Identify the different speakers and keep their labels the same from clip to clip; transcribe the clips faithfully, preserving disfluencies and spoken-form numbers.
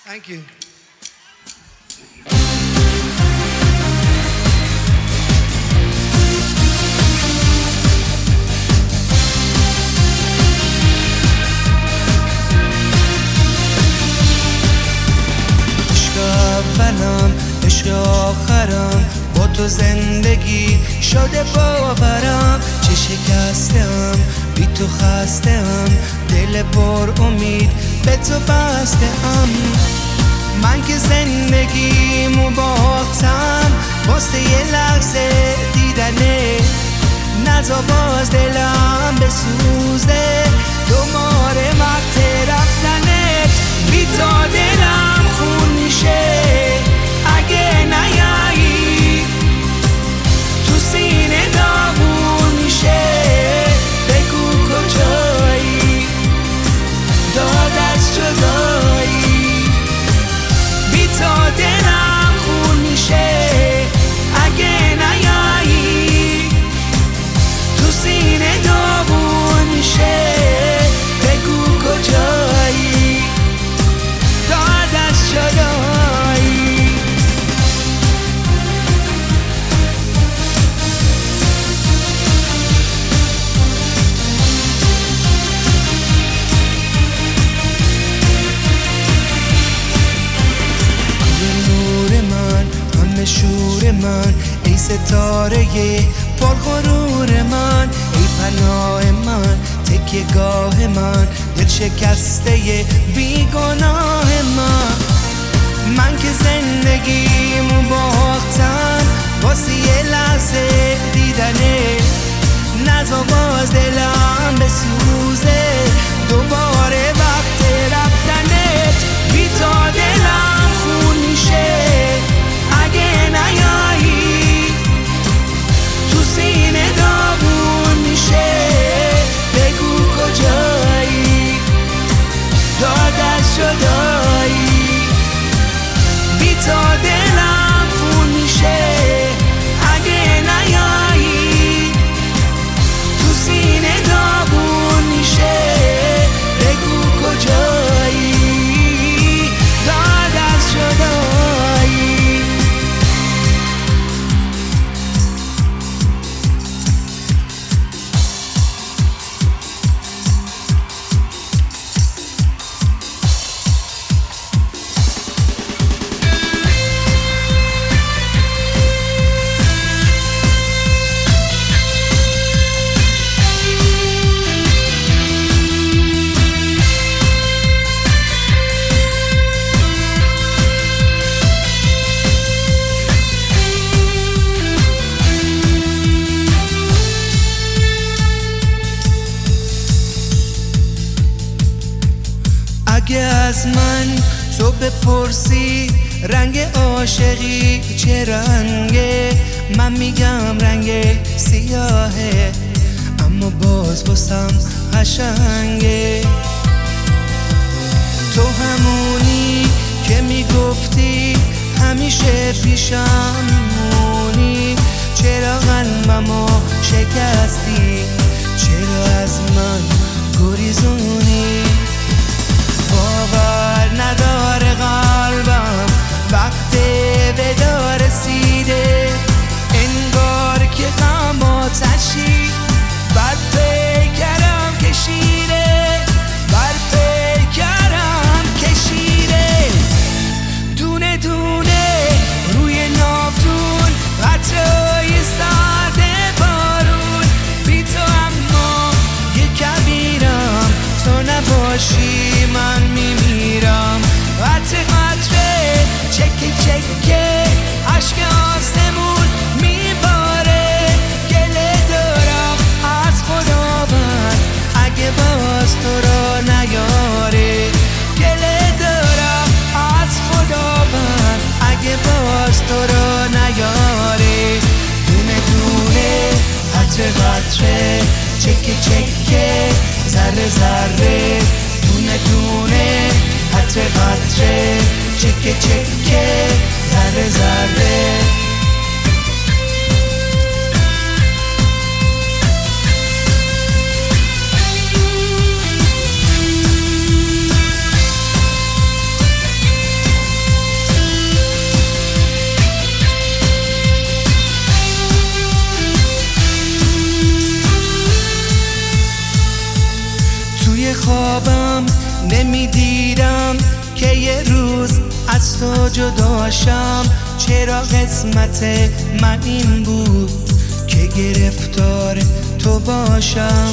Speaker 1: Thank you.
Speaker 2: عشق اولم عشق آخرم با تو زندگی شده باورم، چه شکستم بی تو خستم، دل پر امید به تو بستم. من که زندگیمو باختم واسه یه لحظه دیدنه، نزا باز دلم بسوزه دوباره وقت رفتنت. بی تا دلم خون میشه اگه نیایی، تو سینه داغون میشه بگو کجایی، داد از جدایی. بی تا دلم خون میشه اگه نیایی، تو سینه داغون میشه بگو کجایی، داد از جدایی. شور من ای ستاره پر غرور من، ای پناه من تکیه گاه من، دل شکسته بیگناه من. من که زندگیمو باختم واسه یه لحظه دیدنه، نزا باز دلم بسوزه دوباره وقت رفتنت. بی تا دلم خون میشه اگه نیایی، تو سینه داغون میشه بگو کجایی، داد از جدایی. بی تا دلم خون میشه اگه نیایی، تو سینه داغون میشه بگو کجایی، داد از جدایی. اگه از من تو بپرسی رنگ عاشقی چه رنگه، من میگم رنگ سیاهه، اما باز واسم قشنگه. تو همونی که میگفتی همیشه پیشم میمونی، چرا قلبمو شکستی، چرا از من گریزونی. باور نداره قلبم وقت ودا رسیده، انگار که غم آتشی بر پیکرم کشیده، بر پیکرم کشیده. دونه دونه روی نافتون قطره‌های سرد بارون، بی تو اما یه کبیرم، تو نباشی من میمیرم. قطره قطره چکه چکه عشق آسمون میباره، گله دارم از خداوند اگه باز تو را نیاره، گله دارم از خداوند اگه باز تو را نیاره. دونه دونه قطره قطره چکه چکه ذره ذره، دونه دونه قطره قطره چکه چکه ذره ذره. نمیدیدم که یه روز از تو جداشم. چرا قسمت من این بود که گرفتار تو باشم؟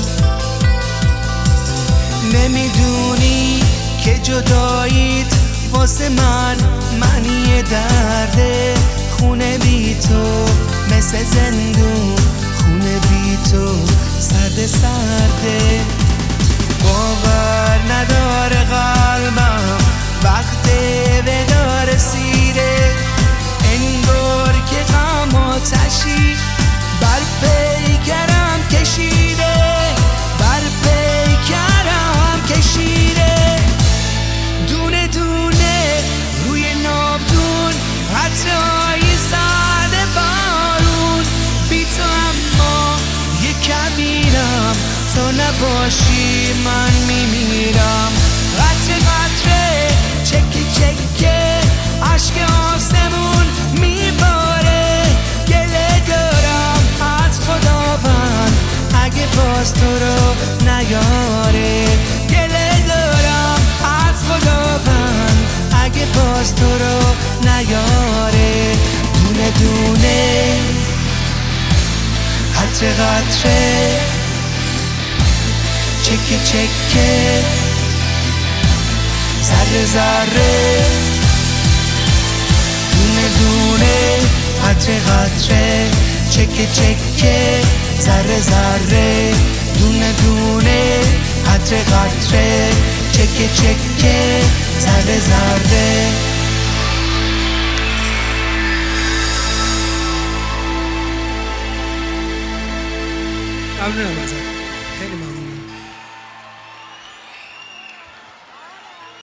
Speaker 2: نمیدونی که جداییت واسه من معنی درده. خونه بی تو مثل زندون، خونه بی تو سرد سرده. باور نداره قلبم وقت ودا رسیده. انگار که غم آتشی بر پیکرم کشیده، بر پیکرم کشیده. دونه دونه روی ناودون قطره‌های سرد بارون. بی تو اما یه کمینم، تو نباشی من میمیرم. قطره قطره چکه چکه عشق آسمون میباره. گله دارم از خداوند اگه باز تو رو نیاره. گله دارم از خداوند اگه باز تو رو نیاره. دونه دونه قطره قطره چکه چکه ذره ذره. دونه دونه قطره قطره چکه چکه ذره ذره. دونه دونه قطره قطره چکه چکه ذره ذره.
Speaker 1: ممنونم ازت.